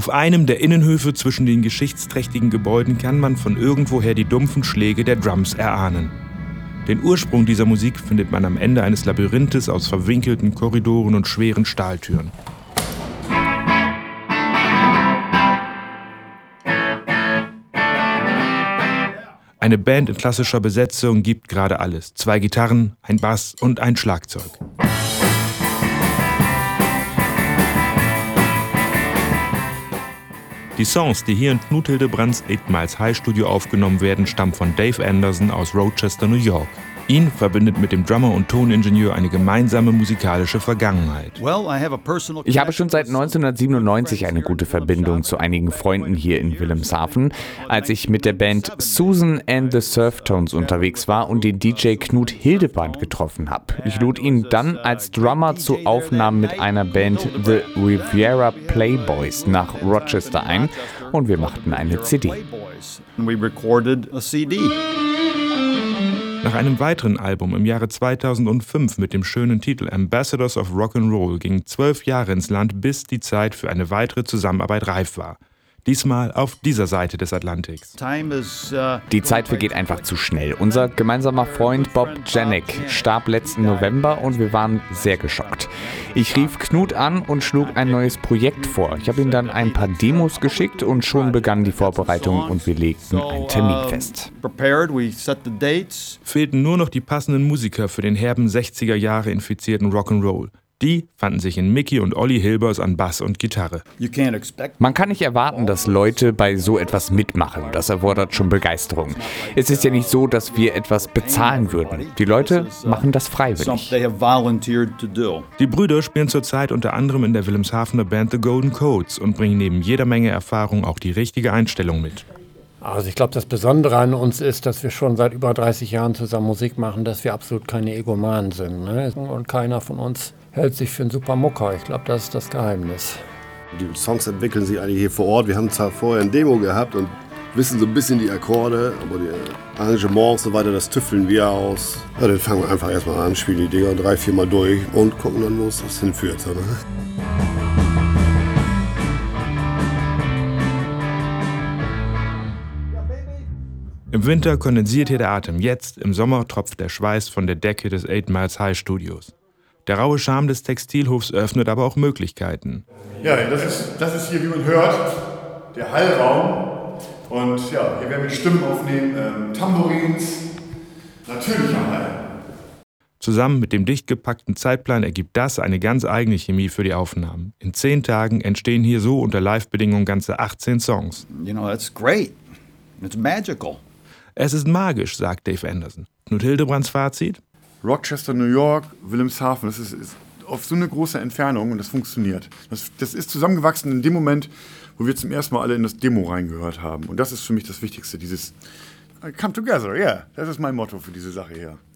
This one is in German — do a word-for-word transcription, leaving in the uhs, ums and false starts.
Auf einem der Innenhöfe zwischen den geschichtsträchtigen Gebäuden kann man von irgendwoher die dumpfen Schläge der Drums erahnen. Den Ursprung dieser Musik findet man am Ende eines Labyrinthes aus verwinkelten Korridoren und schweren Stahltüren. Eine Band in klassischer Besetzung gibt gerade alles. Zwei Gitarren, ein Bass und ein Schlagzeug. Die Songs, die hier in Knut Hildebrands Eight Miles High Studio aufgenommen werden, stammen von Dave Anderson aus Rochester, New York. Ihn verbindet mit dem Drummer und Toningenieur eine gemeinsame musikalische Vergangenheit. Ich habe schon seit neunzehnhundertsiebenundneunzig eine gute Verbindung zu einigen Freunden hier in Wilhelmshaven. Als ich mit der Band Susan and the Surftones unterwegs war und den D J Knut Hildebrand getroffen habe. Ich lud ihn dann als Drummer zu Aufnahmen mit einer Band The Riviera Playboys nach Rochester ein und wir machten eine C D. Nach einem weiteren Album im Jahre zweitausendfünf mit dem schönen Titel Ambassadors of Rock'n'Roll gingen zwölf Jahre ins Land, bis die Zeit für eine weitere Zusammenarbeit reif war. Diesmal auf dieser Seite des Atlantiks. Die Zeit vergeht einfach zu schnell. Unser gemeinsamer Freund Bob Janek starb letzten November und wir waren sehr geschockt. Ich rief Knut an und schlug ein neues Projekt vor. Ich habe ihm dann ein paar Demos geschickt und schon begann die Vorbereitung und wir legten einen Termin fest. Fehlten nur noch die passenden Musiker für den herben sechziger Jahre infizierten Rock'n'Roll. Die fanden sich in Mickey und Olli Hilbers an Bass und Gitarre. Man kann nicht erwarten, dass Leute bei so etwas mitmachen. Das erfordert schon Begeisterung. Es ist ja nicht so, dass wir etwas bezahlen würden. Die Leute machen das freiwillig. Die Brüder spielen zurzeit unter anderem in der Wilhelmshavener Band The Golden Codes und bringen neben jeder Menge Erfahrung auch die richtige Einstellung mit. Also ich glaube, das Besondere an uns ist, dass wir schon seit über dreißig Jahren zusammen Musik machen, dass wir absolut keine Egomanen sind. Ne? Und keiner von uns hält sich für einen super Mucker. Ich glaube, das ist das Geheimnis. Die Songs entwickeln sich eigentlich hier vor Ort. Wir haben zwar vorher ein Demo gehabt und wissen so ein bisschen die Akkorde, aber die Arrangements und so weiter, das tüfteln wir aus. Ja, dann fangen wir einfach erstmal an, spielen die Dinger drei, vier Mal durch und gucken dann, wo es das hinführt. So, ne? Im Winter kondensiert hier der Atem, jetzt im Sommer tropft der Schweiß von der Decke des Eight Miles High Studios. Der raue Charme des Textilhofs öffnet aber auch Möglichkeiten. Ja, das ist, das ist hier, wie man hört, der Hallraum. Und ja, hier werden wir Stimmen aufnehmen, ähm, Tambourins, natürlicher Hall. Zusammen mit dem dicht gepackten Zeitplan ergibt das eine ganz eigene Chemie für die Aufnahmen. In zehn Tagen entstehen hier so unter Live-Bedingungen ganze achtzehn Songs. You know, that's great. It's magical. Es ist magisch, sagt Dave Anderson. Knut Hildebrands Fazit? Rochester, New York, Wilhelmshaven, das ist, ist auf so eine große Entfernung und das funktioniert. Das, das ist zusammengewachsen in dem Moment, wo wir zum ersten Mal alle in das Demo reingehört haben. Und das ist für mich das Wichtigste, dieses Come together, yeah. Das ist mein Motto für diese Sache hier.